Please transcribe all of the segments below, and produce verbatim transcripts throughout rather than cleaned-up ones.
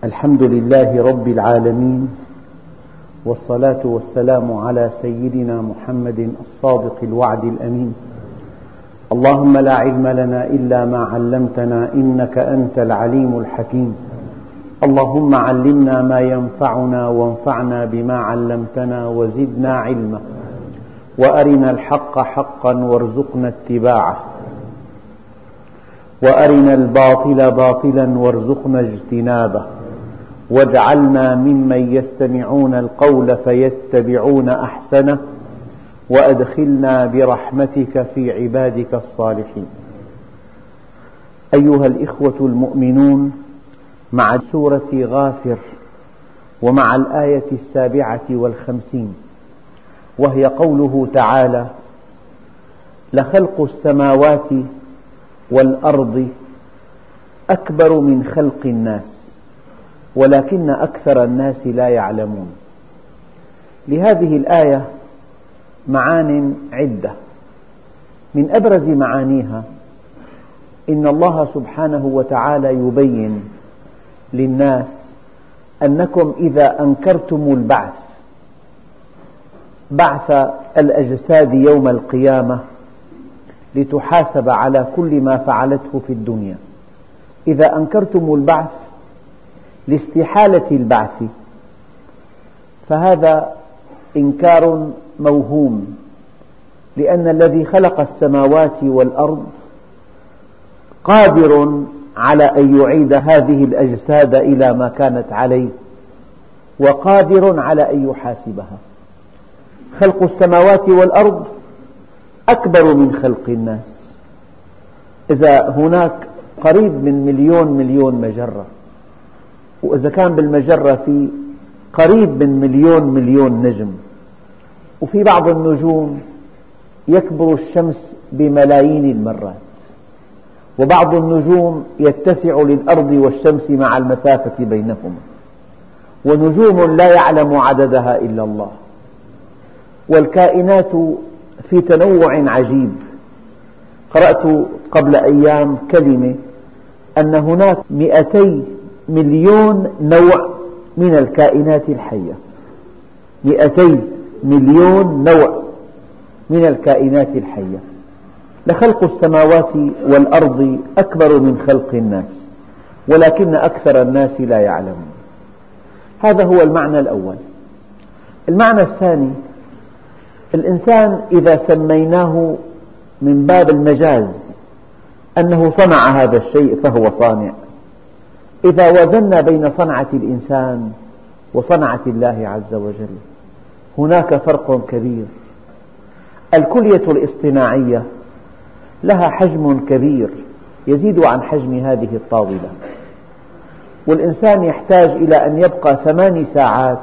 الحمد لله رب العالمين، والصلاة والسلام على سيدنا محمد الصادق الوعد الأمين. اللهم لا علم لنا إلا ما علمتنا إنك أنت العليم الحكيم. اللهم علمنا ما ينفعنا وانفعنا بما علمتنا وزدنا علما، وأرنا الحق حقا وارزقنا اتباعه، وأرنا الباطل باطلا وارزقنا اجتنابه، واجعلنا ممن يستمعون القول فيتبعون أحسنه، وأدخلنا برحمتك في عبادك الصالحين. أيها الإخوة المؤمنون، مع سورة غافر ومع الآية السابعة والخمسين، وهي قوله تعالى: لخلق السماوات والأرض أكبر من خلق الناس ولكن أكثر الناس لا يعلمون. لهذه الآية معان عدة، من أبرز معانيها إن الله سبحانه وتعالى يبين للناس أنكم إذا أنكرتم البعث، بعث الأجساد يوم القيامة لتحاسب على كل ما فعلته في الدنيا، إذا أنكرتم البعث لاستحالة البعث، فهذا إنكار موهوم، لأن الذي خلق السماوات والأرض قادر على أن يعيد هذه الأجساد إلى ما كانت عليه، وقادر على أن يحاسبها. خلق السماوات والأرض أكبر من خلق الناس. إذا هناك قريب من مليون مليون مجرة، وإذا كان بالمجرة في قريب من مليون مليون نجم، وفي بعض النجوم يكبر الشمس بملايين المرات، وبعض النجوم يتسع للأرض والشمس مع المسافة بينهما، ونجوم لا يعلم عددها إلا الله، والكائنات في تنوع عجيب. قرأت قبل أيام كلمة أن هناك مئتي مليون نوع من الكائنات الحية، مئتي مليون نوع من الكائنات الحية. لخلق السماوات والأرض أكبر من خلق الناس ولكن أكثر الناس لا يعلمون. هذا هو المعنى الأول. المعنى الثاني: الإنسان إذا سميناه من باب المجاز أنه صنع هذا الشيء فهو صانع. إذا وزنا بين صنعة الإنسان وصنعة الله عز وجل هناك فرق كبير. الكلية الاصطناعية لها حجم كبير يزيد عن حجم هذه الطاولة، والإنسان يحتاج إلى أن يبقى ثماني ساعات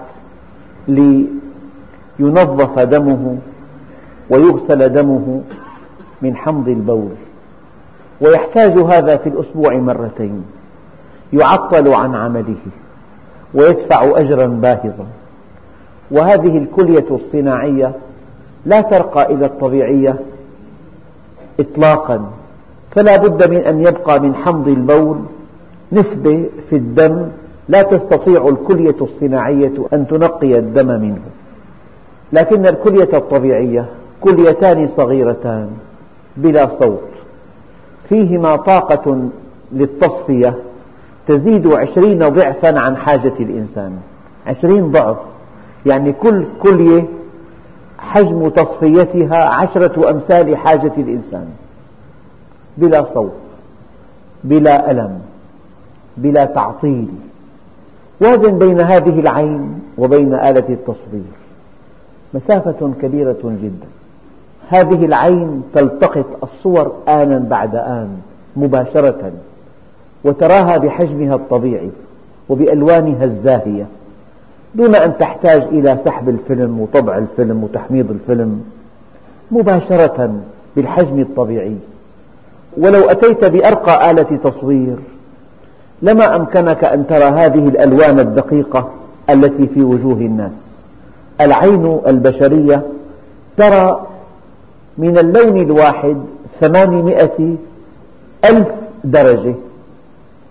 لينظف دمه ويغسل دمه من حمض البول، ويحتاج هذا في الأسبوع مرتين، يعطل عن عمله ويدفع أجرا باهظا. وهذه الكلية الصناعية لا ترقى إلى الطبيعية إطلاقا، فلا بد من أن يبقى من حمض البول نسبة في الدم لا تستطيع الكلية الصناعية أن تنقي الدم منه. لكن الكلية الطبيعية كليتان صغيرتان بلا صوت، فيهما طاقة للتصفية تزيد عشرين ضعفا عن حاجة الإنسان، عشرين ضعف، يعني كل كلية حجم تصفيتها عشرة أمثال حاجة الإنسان، بلا صوت، بلا ألم، بلا تعطيل. وازن بين هذه العين وبين آلة التصوير مسافة كبيرة جدا. هذه العين تلتقط الصور آنا بعد آن مباشرة، وتراها بحجمها الطبيعي وبألوانها الزاهية دون أن تحتاج إلى سحب الفيلم وطبع الفيلم وتحميض الفيلم، مباشرة بالحجم الطبيعي. ولو أتيت بأرقى آلة تصوير لما أمكنك أن ترى هذه الألوان الدقيقة التي في وجوه الناس. العين البشرية ترى من اللون الواحد ثمانمائة ألف درجة،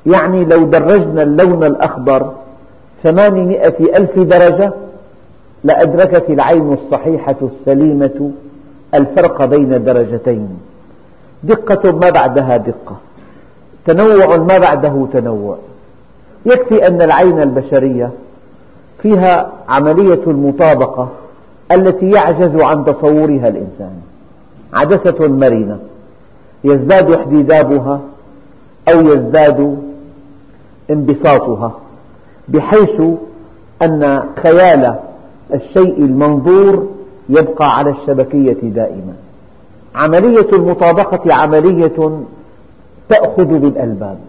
يعني لو درجنا اللون الأخضر ثمانمائة ألف درجة لأدركت العين الصحيحة السليمة الفرق بين الدرجتين، دقة ما بعدها دقة، تنوع ما بعده تنوع. يكفي أن العين البشرية فيها عملية المطابقة التي يعجز عن تصورها الإنسان، عدسة مرنة يزداد احتدابها أو يزداد انبساطها، بحيث أن خيال الشيء المنظور يبقى على الشبكية دائما. عملية المطابقة عملية تأخذ بالألباب،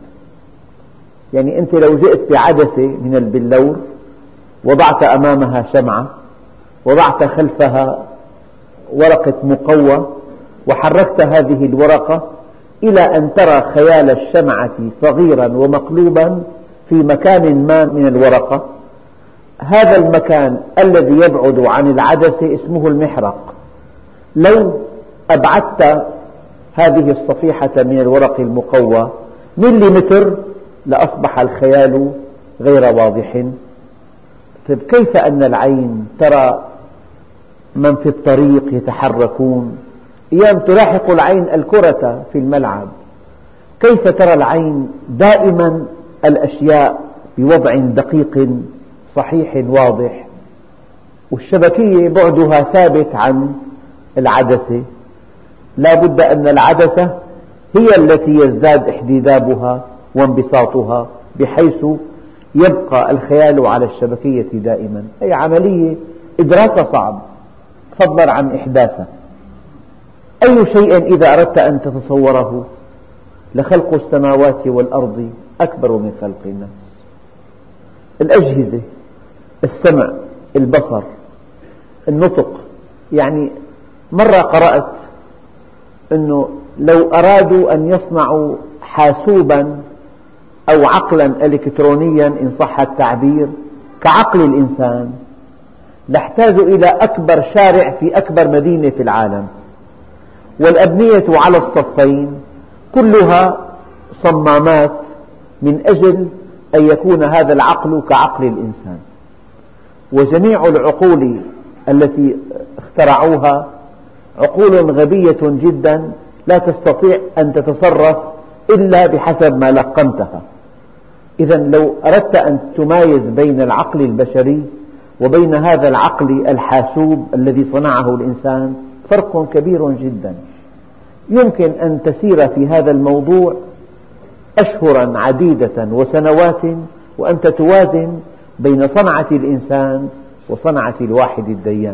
يعني أنت لو جئت بعدسة من البلور وضعت أمامها شمعة وضعت خلفها ورقة مقوى وحركت هذه الورقة إلى أن ترى خيال الشمعة صغيرا ومقلوبا في مكان ما من الورقة، هذا المكان الذي يبعد عن العدسة اسمه المحرق. لو أبعدت هذه الصفيحة من الورق المقوى مليمتر لأصبح الخيال غير واضح. طيب كيف أن العين ترى من في الطريق يتحركون؟ أيام تلاحق العين الكرة في الملعب، كيف ترى العين دائما الأشياء بوضع دقيق صحيح واضح؟ والشبكية بعدها ثابت عن العدسة، لا بد أن العدسة هي التي يزداد احتدابها وانبساطها بحيث يبقى الخيال على الشبكية دائما. أي عملية إدراكها صعب فضلا عن إحداثها. أي شيء إذا أردت أن تتصوره لخلق السماوات والأرض أكبر من خلق الناس. الأجهزة، السمع، البصر، النطق، يعني مرة قرأت أنه لو أرادوا أن يصنعوا حاسوبا أو عقلا إلكترونيا إن صح التعبير كعقل الإنسان لاحتاجوا إلى أكبر شارع في أكبر مدينة في العالم، والأبنية على الصفين كلها صمامات من أجل أن يكون هذا العقل كعقل الإنسان. وجميع العقول التي اخترعوها عقول غبية جدا لا تستطيع أن تتصرف إلا بحسب ما لقنتها. إذا لو أردت أن تمايز بين العقل البشري وبين هذا العقل الحاسوب الذي صنعه الإنسان فرق كبير جدا. يمكن أن تسير في هذا الموضوع أشهرا عديدة وسنوات وأنت توازن بين صنعة الإنسان وصنعة الواحد الديان.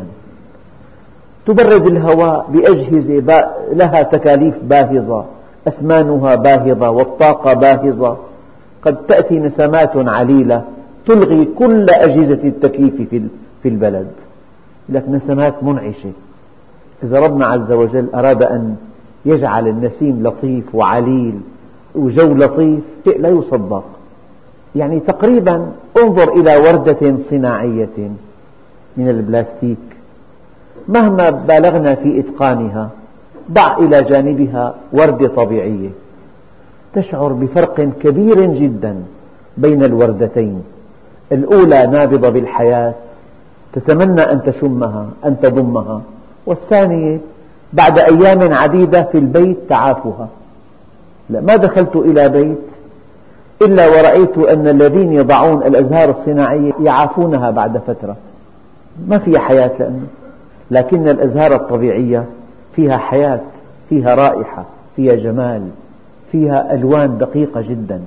تبرد الهواء بأجهزة لها تكاليف باهظة، أثمانها باهظة والطاقة باهظة، قد تأتي نسمات عليلة تلغي كل أجهزة التكييف في البلد، لكن نسمات منعشة. إذا ربنا عز وجل أراد أن يجعل النسيم لطيف وعليل وجو لطيف شيء لا يصدق. يعني تقريبا انظر إلى وردة صناعية من البلاستيك مهما بالغنا في إتقانها ضع إلى جانبها وردة طبيعية تشعر بفرق كبير جدا بين الوردتين. الأولى نابضة بالحياة تتمنى أن تشمها أن تضمها، والثانية بعد أيام عديدة في البيت تعافها. لا، ما دخلت إلى بيت إلا ورأيت أن الذين يضعون الأزهار الصناعية يعافونها بعد فترة، ما فيها حياة لأنه، لكن الأزهار الطبيعية فيها حياة، فيها رائحة، فيها جمال، فيها ألوان دقيقة جدا.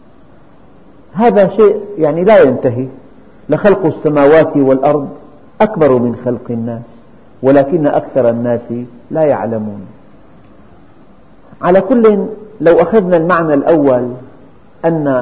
هذا شيء يعني لا ينتهي. لخلق السماوات والأرض أكبر من خلق الناس ولكن أكثر الناس لا يعلمون. على كل، لو أخذنا المعنى الأول أن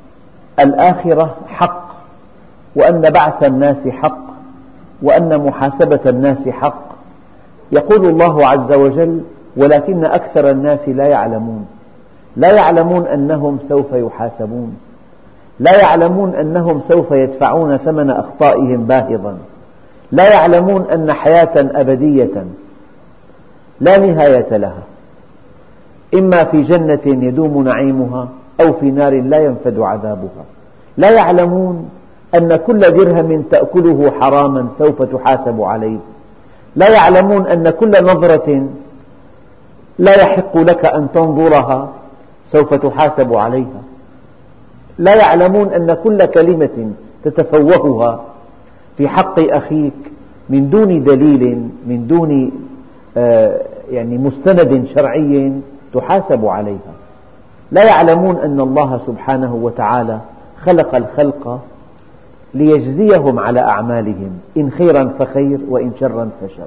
الآخرة حق وأن بعث الناس حق وأن محاسبة الناس حق، يقول الله عز وجل ولكن أكثر الناس لا يعلمون. لا يعلمون أنهم سوف يحاسبون، لا يعلمون أنهم سوف يدفعون ثمن أخطائهم باهظا، لا يعلمون أن حياة أبدية لا نهاية لها، إما في جنة يدوم نعيمها أو في نار لا ينفد عذابها. لا يعلمون أن كل درهم تأكله حراما سوف تحاسب عليه. لا يعلمون أن كل نظرة لا يحق لك أن تنظرها سوف تحاسب عليها. لا يعلمون أن كل كلمة تتفوهها في حق أخيك من دون دليل، من دون يعني مستند شرعي تحاسب عليها. لا يعلمون أن الله سبحانه وتعالى خلق الخلق ليجزيهم على أعمالهم، إن خيرا فخير وإن شرا فشر.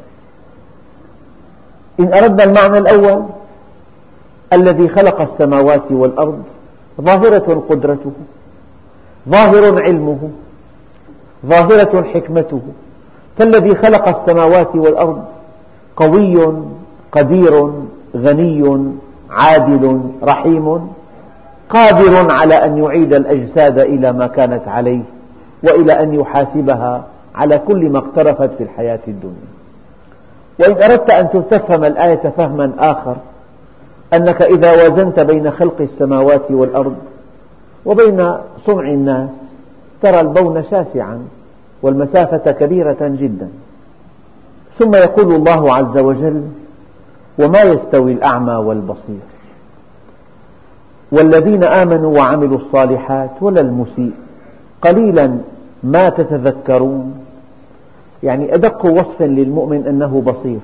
إن أردنا المعنى الأول، الذي خلق السماوات والأرض ظاهرة قدرته، ظاهر علمه، ظاهرة حكمته. فالذي خلق السماوات والأرض قوي قدير غني عادل رحيم، قادر على أن يعيد الأجساد إلى ما كانت عليه، وإلى أن يحاسبها على كل ما اقترفت في الحياة الدنيا. وإن أردت أن تفهم الآية فهما آخر، أنك إذا وازنت بين خلق السماوات والأرض وبين صنع الناس ترى البون شاسعا والمسافة كبيرة جدا. ثم يقول الله عز وجل: وما يستوي الأعمى والبصير والذين آمنوا وعملوا الصالحات ولا المسيء قليلا ما تتذكرون. يعني أدق وصف للمؤمن أنه بصير،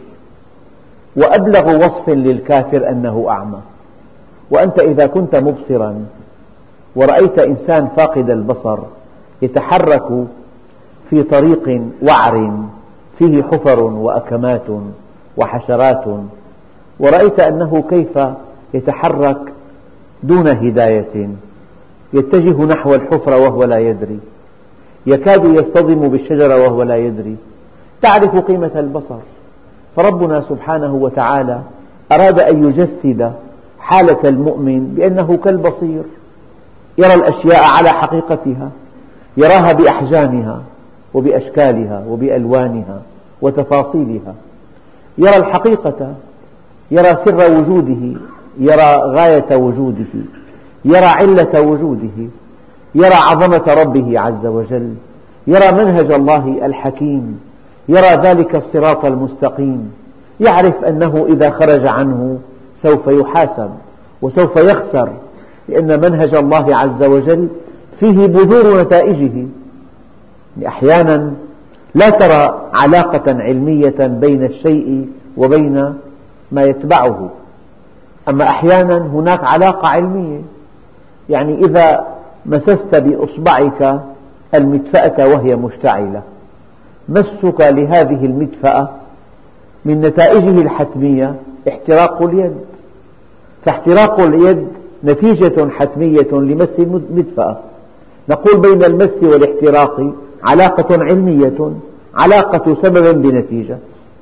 وأبلغ وصف للكافر أنه أعمى. وأنت إذا كنت مبصرا ورأيت إنسان فاقد البصر يتحرك في طريق وعر فيه حفر وأكمات وحشرات، ورأيت أنه كيف يتحرك دون هداية، يتجه نحو الحفرة وهو لا يدري، يكاد يصطدم بالشجرة وهو لا يدري، تعرف قيمة البصر. فربنا سبحانه وتعالى أراد أن يجسد حالة المؤمن بأنه كالبصير، يرى الأشياء على حقيقتها، يراها بأحجامها وبأشكالها وبألوانها وتفاصيلها، يرى الحقيقة، يرى سر وجوده، يرى غاية وجوده، يرى علة وجوده، يرى عظمة ربه عز وجل، يرى منهج الله الحكيم، يرى ذلك الصراط المستقيم، يعرف أنه إذا خرج عنه سوف يحاسب وسوف يخسر، لأن منهج الله عز وجل فيه بذور نتائجه. أحيانا لا ترى علاقة علمية بين الشيء وبين ما يتبعه، أما أحيانا هناك علاقة علمية. يعني إذا مسست بإصبعك المدفأة وهي مشتعلة، مسك لهذه المدفأة من نتائجه الحتمية احتراق اليد، فاحتراق اليد نتيجة حتمية لمس المدفأة. نقول بين المس والاحتراق علاقة علمية، علاقة سبب بنتيجة.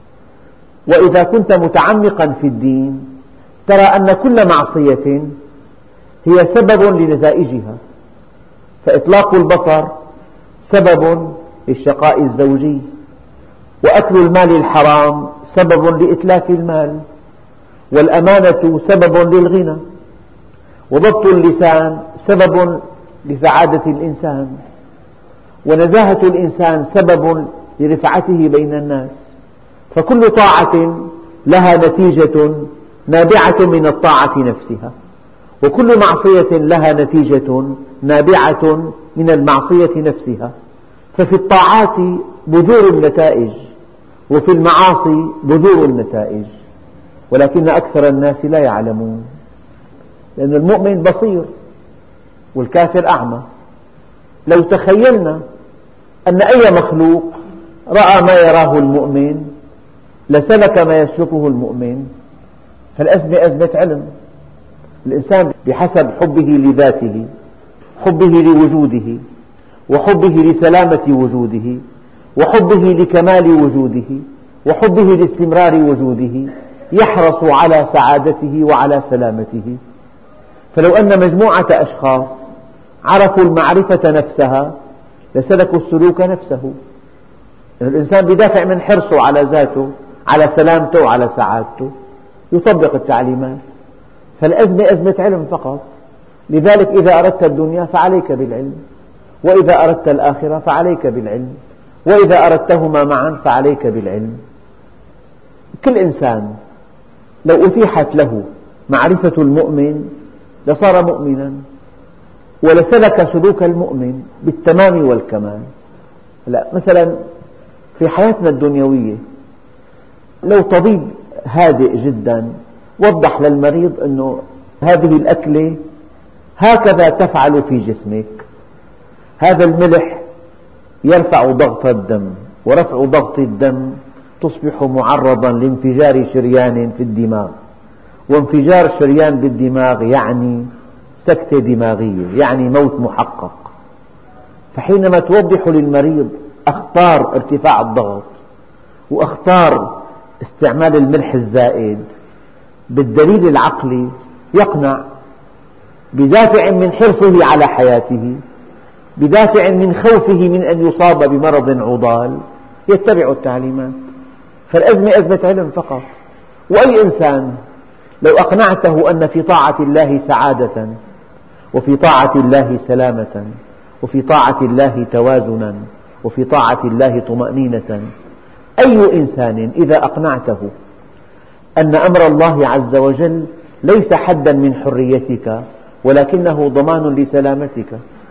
وإذا كنت متعمقا في الدين ترى أن كل معصية هي سبب لنتائجها، فإطلاق البصر سبب للشقاء الزوجي، وأكل المال الحرام سبب لإتلاف المال، والأمانة سبب للغنى، وضبط اللسان سبب لسعادة الإنسان، ونزاهة الإنسان سبب لرفعته بين الناس. فكل طاعة لها نتيجة نابعة من الطاعة نفسها، وكل معصية لها نتيجة نابعة من المعصية نفسها. ففي الطاعات بذور النتائج، وفي المعاصي بذور النتائج، ولكن أكثر الناس لا يعلمون، لأن المؤمن بصير والكافر أعمى. لو تخيلنا أن أي مخلوق رأى ما يراه المؤمن لسلك ما يسلكه المؤمن، فالأزمة أزمة علم. الإنسان بحسب حبه لذاته، حبه لوجوده، وحبه لسلامة وجوده، وحبه لكمال وجوده، وحبه لاستمرار وجوده، يحرص على سعادته وعلى سلامته. فلو أن مجموعة أشخاص عرفوا المعرفة نفسها لسلكوا السلوك نفسه. الإنسان بدافع من حرصه على ذاته، على سلامته وعلى سعادته، يطبق التعليمات. فالأزمة أزمة علم فقط. لذلك إذا أردت الدنيا فعليك بالعلم، وإذا أردت الآخرة فعليك بالعلم، وإذا أردتهما معا فعليك بالعلم. كل إنسان لو أتيحت له معرفة المؤمن لصار مؤمنا، ولسلك سلوك المؤمن بالتمام والكمال. لا مثلا في حياتنا الدنيوية لو طبيب هادئ جدا وضح للمريض أنه هذه الأكلة هكذا تفعل في جسمك، هذا الملح يرفع ضغط الدم، ورفع ضغط الدم تصبح معرضا لانفجار شريان في الدماغ، وانفجار شريان بالدماغ يعني سكتة دماغية، يعني موت محقق. فحينما توضح للمريض أخطار ارتفاع الضغط وأخطار استعمال الملح الزائد بالدليل العقلي يقنع، بدافع من حرصه على حياته، بدافع من خوفه من أن يصاب بمرض عضال يتبع التعليمات. فالأزمة أزمة علم فقط. وأي إنسان لو أقنعته أن في طاعة الله سعادة، وفي طاعة الله سلامة، وفي طاعة الله توازنا، وفي طاعة الله طمأنينة، أي إنسان إذا أقنعته أن أمر الله عز وجل ليس حدا من حريتك ولكنه ضمان لسلامتك.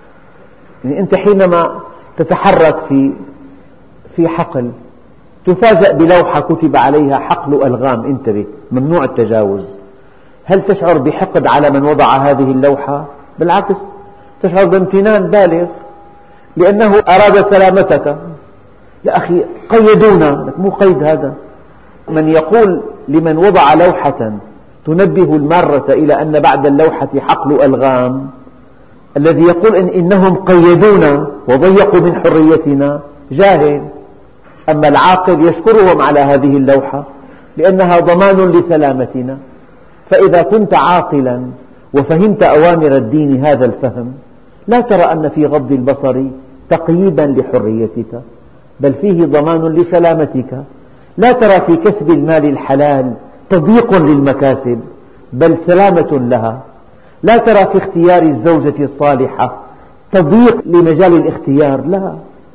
يعني أنت حينما تتحرك في في حقل تفاجأ بلوحة كتب عليها حقل ألغام، انتبه ممنوع التجاوز، هل تشعر بحقد على من وضع هذه اللوحة؟ بالعكس تشعر بامتنان بالغ لأنه أراد سلامتك. يا أخي قيدونا، مو قيد هذا. من يقول لمن وضع لوحة تنبه المارة إلى أن بعد اللوحة حقل ألغام، الذي يقول إن إنهم قيدونا وضيقوا من حريتنا جاهل. أما العاقل يشكرهم على هذه اللوحة لأنها ضمان لسلامتنا. فإذا كنت عاقلا وفهمت أوامر الدين هذا الفهم لا ترى أن في غض البصر تقييدا لحريتك، بل فيه ضمان لسلامتك. لا ترى في كسب المال الحلال تضييق للمكاسب بل سلامة لها. لا ترى في اختيار الزوجة الصالحة تضييق لمجال الاختيار، لا،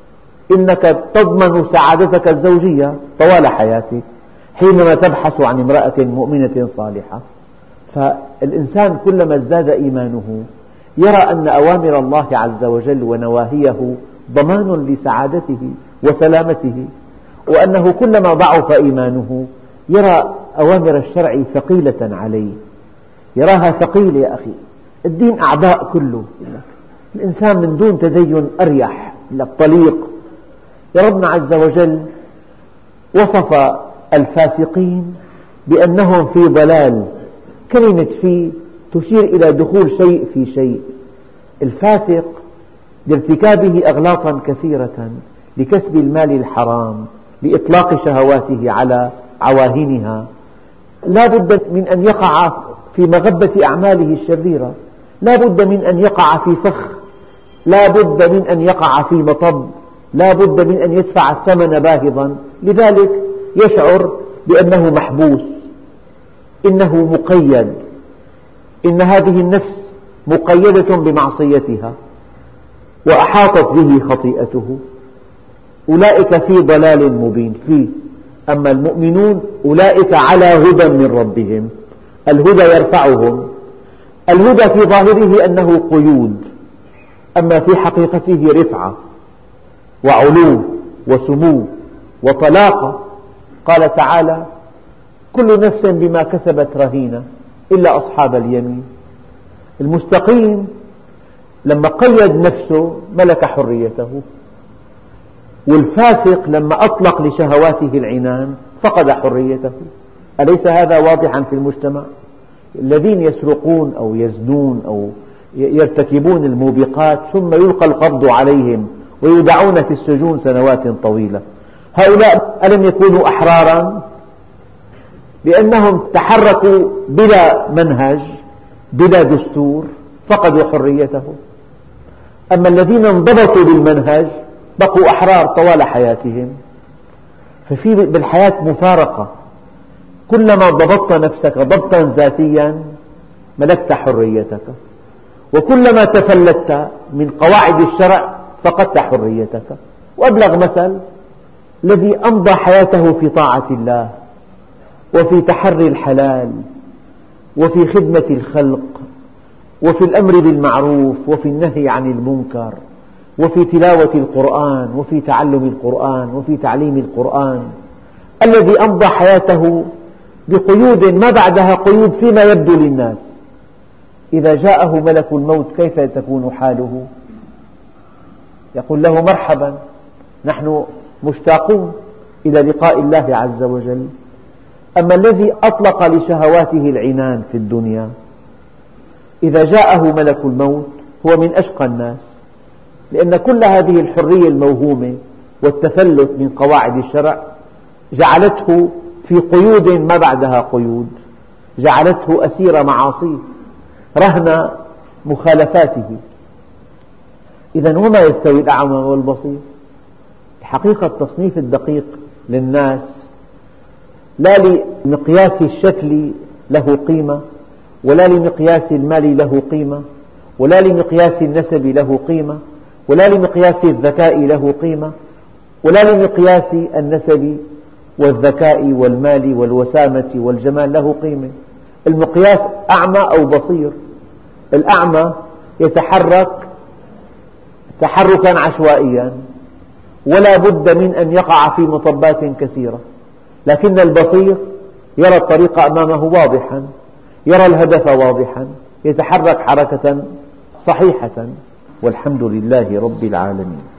إنك تضمن سعادتك الزوجية طوال حياتك حينما تبحث عن امرأة مؤمنة صالحة. فالإنسان كلما ازداد إيمانه يرى أن أوامر الله عز وجل ونواهيه ضمان لسعادته وسلامته، وأنه كلما ضعف إيمانه يرى أوامر الشرع ثقيلة عليه، يراها ثقيلة. يا أخي الدين أعباء كله، الإنسان من دون تدين أريح طليق. ربنا عز وجل وصف الفاسقين بأنهم في ضلال، كلمة في تشير إلى دخول شيء في شيء. الفاسق لارتكابه أغلاطا كثيرة، لكسب المال الحرام، لإطلاق شهواته على عواهنها، لا بد من أن يقع في مغبة أعماله الشريرة، لا بد من أن يقع في فخ، لا بد من أن يقع في مطب، لا بد من أن يدفع الثمن باهظا. لذلك يشعر بأنه محبوس، إنه مقيد، إن هذه النفس مقيدة بمعصيتها وأحاطت به خطيئته. أولئك في ضلال مبين. فيه أما المؤمنون أولئك على هدى من ربهم. الهدى يرفعهم. الهدى في ظاهره أنه قيود، أما في حقيقته رفعة وعلو وسمو وطلاقة. قال تعالى: كل نفس بما كسبت رهينة إلا أصحاب اليمين. المستقيم لما قيد نفسه ملك حريته، والفاسق لما أطلق لشهواته العنان فقد حريته. أليس هذا واضحا في المجتمع؟ الذين يسرقون أو يزنون أو يرتكبون الموبقات ثم يلقى القبض عليهم ويودعون في السجون سنوات طويلة، هؤلاء ألم يكونوا أحرارا؟ لأنهم تحركوا بلا منهج بلا دستور فقدوا حريتهم. أما الذين انضبطوا بالمنهج بقوا أحرار طوال حياتهم. ففي بالحياة مفارقة، كلما ضبطت نفسك ضبطا ذاتيا ملكت حريتك، وكلما تفلتت من قواعد الشرع فقدت حريتك. وأبلغ مثل الذي أمضى حياته في طاعة الله وفي تحري الحلال وفي خدمة الخلق وفي الأمر بالمعروف وفي النهي عن المنكر وفي تلاوة القرآن وفي تعلم القرآن وفي تعليم القرآن، الذي أمضى حياته بقيود ما بعدها قيود فيما يبدو للناس، إذا جاءه ملك الموت كيف تكون حاله؟ يقول له مرحبا، نحن مشتاقون إلى لقاء الله عز وجل. أما الذي أطلق لشهواته العنان في الدنيا إذا جاءه ملك الموت هو من أشقى الناس، لأن كل هذه الحرية الموهومة والتفلت من قواعد الشرع جعلته في قيود ما بعدها قيود، جعلته أسير معاصيه رهن مخالفاته. إذن وما يستوي الأعمى والبصير؟ الحقيقة التصنيف الدقيق للناس لا لمقياس الشكل له قيمة، ولا لمقياس المال له قيمة، ولا لمقياس النسب له قيمة، ولا لمقياس الذكاء له قيمة، ولا لمقياس النسب والذكاء والمال والوسامة والجمال له قيمة. المقياس أعمى أو بصير. الأعمى يتحرك تحركا عشوائيا ولا بد من أن يقع في مطبات كثيرة، لكن البصير يرى الطريق أمامه واضحا، يرى الهدف واضحا، يتحرك حركة صحيحة. والحمد لله رب العالمين.